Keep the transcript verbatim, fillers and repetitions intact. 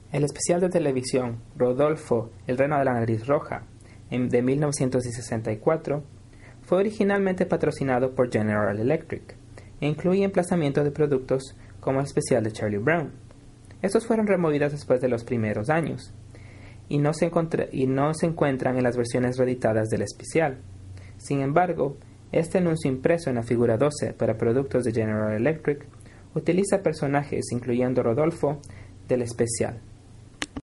El especial de televisión Rodolfo, el reno de la nariz roja, de mil novecientos sesenta y cuatro, fue originalmente patrocinado por General Electric e incluía emplazamientos de productos como el especial de Charlie Brown. Estos fueron removidos después de los primeros años y no se, y no se encuentran en las versiones reeditadas del especial. Sin embargo, este anuncio impreso en la figura doce para productos de General Electric utiliza personajes incluyendo Rodolfo del especial.